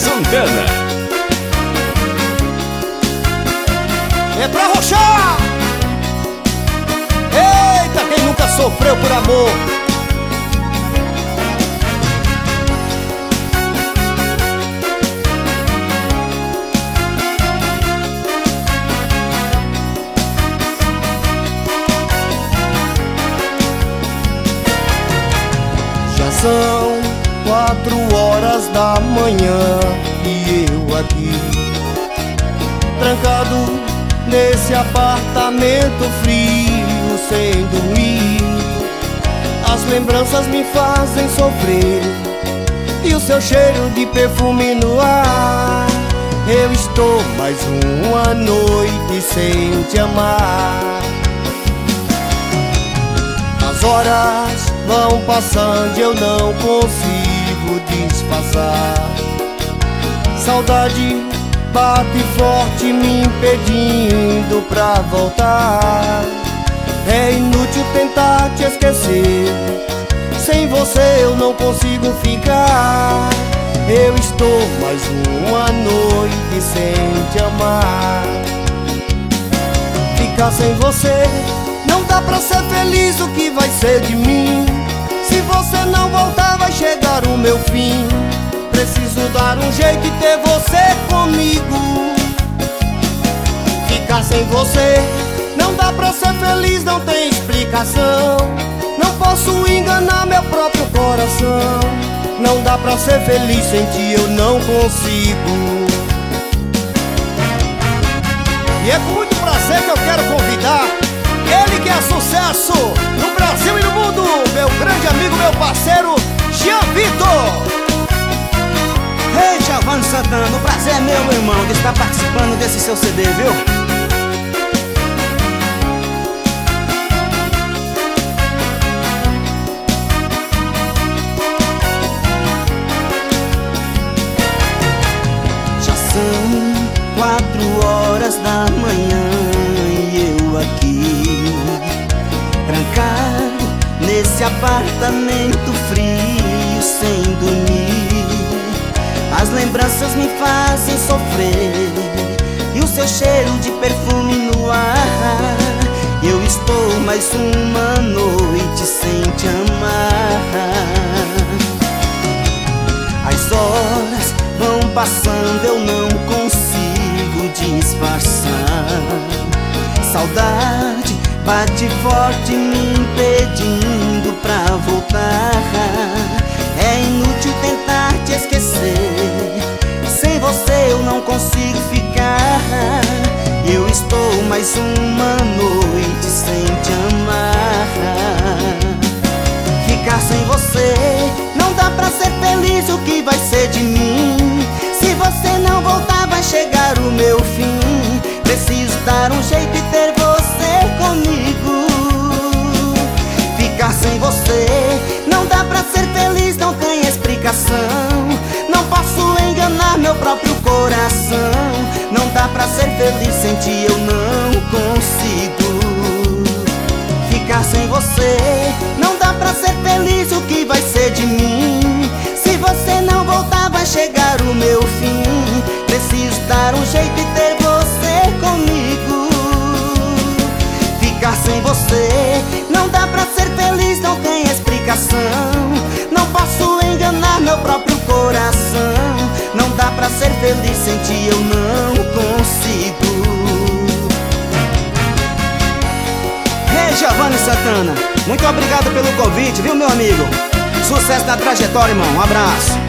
Santana. É pra arrochar! Eita, quem nunca sofreu por amor? Já são 4 horas da manhã e eu aqui trancado nesse apartamento frio, sem dormir. As lembranças me fazem sofrer e o seu cheiro de perfume no ar. Eu estou mais uma noite sem te amar. As horas vão passando e eu não consigo disfarçar. Saudade bate forte me impedindo pra voltar. É inútil tentar te esquecer, sem você eu não consigo ficar. Eu estou mais uma noite sem te amar. Ficar sem você não dá pra ser feliz, o que vai ser de mim? Se você não voltar vai chegar o meu fim. Preciso dar um jeito e ter você comigo. Ficar sem você não dá pra ser feliz, não tem explicação. Não posso enganar meu próprio coração. Não dá pra ser feliz sem ti, eu não consigo. E é com muito prazer que eu quero convidar ele que é sucesso no Brasil e no mundo, meu grande amigo, meu parceiro, Jean Vitor. Ei, Giovanni Santana, o prazer é meu irmão, de estar participando desse seu CD, viu? Já são 4 horas da manhã e eu aqui trancado nesse apartamento frio, sem dormir. As lembranças me fazem sofrer e o seu cheiro de perfume no ar. Eu estou mais uma noite sem te amar. As horas vão passando, eu não consigo disfarçar. Saudade bate forte me impedindo pra voltar. É inútil tentar te esquecer, sem você eu não consigo ficar. Eu estou mais uma noite sem te amar. Ficar sem você não dá pra ser feliz, o que vai ser de mim? Se você não voltar vai chegar o meu fim. Preciso dar um jeito e ter você comigo. Ficar sem você não dá pra ser feliz, não tem explicação. Não posso enganar meu próprio coração. Não dá pra ser feliz sem ti, eu não consigo. Ficar sem você não dá pra ser feliz, o que vai ser de mim? Se você não voltar vai chegar o meu fim. Preciso dar um jeito e ter você comigo. Ficar sem você não dá pra ser feliz, não tem explicação. Não posso enganar meu próprio coração. Não dá pra ser feliz sem ti, eu não consigo. Ei, Giovanni Santana, muito obrigado pelo convite, viu, meu amigo? Sucesso na trajetória, irmão, um abraço.